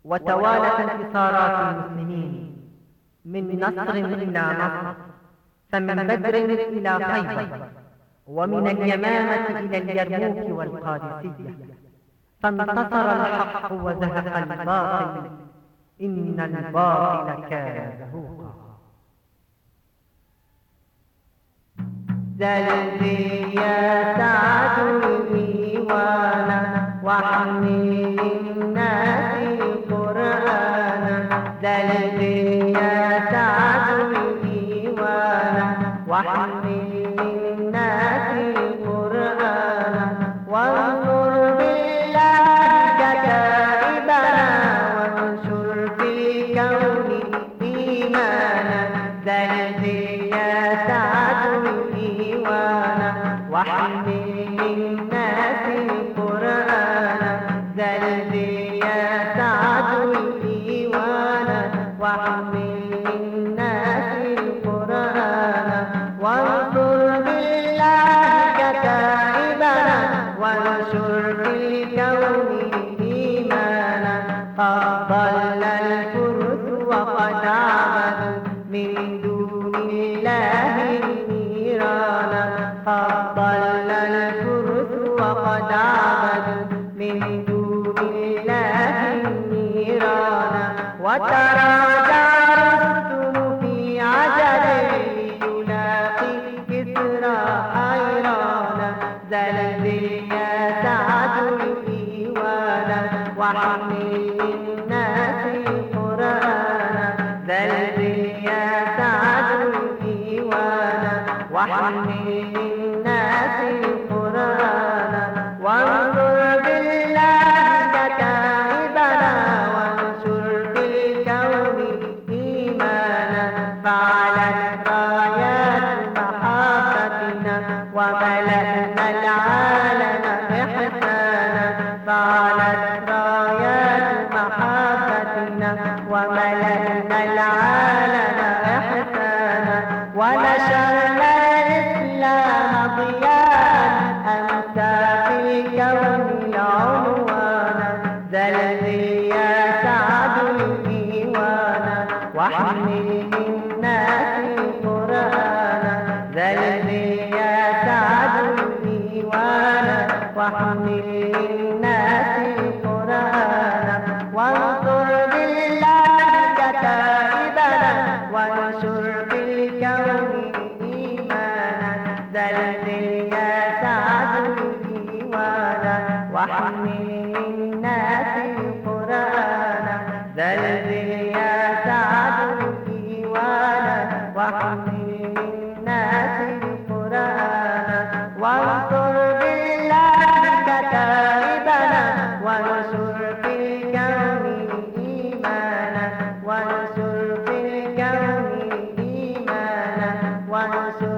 وتوالت انتصارات المسلمين من نصر إلى نصر، فمن بدر إلى خيبر، ومن اليمامة إلى اليرموك والقادسية، فانتصر الحق وزهق الباطل، إن الباطل كان زهوقا. زلزل يا سعد الإيوان واحمل الناس القرآن، زلزل يا سعد الإيوان واحمل الناس القرآن، وانصر بالله كتائبنا وانشر في الكون إيمانا، زلزل يا سعد الإيوان واحمل الناس القرآن، زلزل يا سعد الإيوان واحمل الناس القرآن، وانصر بالله كتائبنا وانشر في الكون إيمانا، قد ضل الفرس وقد عبدوا من دون الله النيران، قد ضل الفرس وقد عبدوا من دون الله النيران، وتراجع رستم في عجل يلاقي كسرى حيران، زلزل يا سعد الإيوان واحمل الناس القرآن، زلزل يا سعد الإيوان واحمل الناس القرآن، وانصر بالله كتائبنا وانشر في الكون إيمانا، فعلت رايات محبتنا وملأنا العالم إحسانا، فعلت رايات محبتنا وملأنا العالم إحسانا، ونشرنا الإسلام ضياء أمسى في الكون العنوانا، زلزل يا سعد الإيوان واحمل الناس القرآن، زلزل يا سعد الإيوان واحمل الناس القرآن، وانصر بالله كتائبنا وانشر في الكون إيمانا، زلزل يا سعد الإيوان واحمل الناس القرآن، زلزل يا سعد الإيوان واحمل الناس القرآن، وانصر بالله كتائبنا وانشر في الكون إيمانا، وانشر في الكون إيمانا، وانشر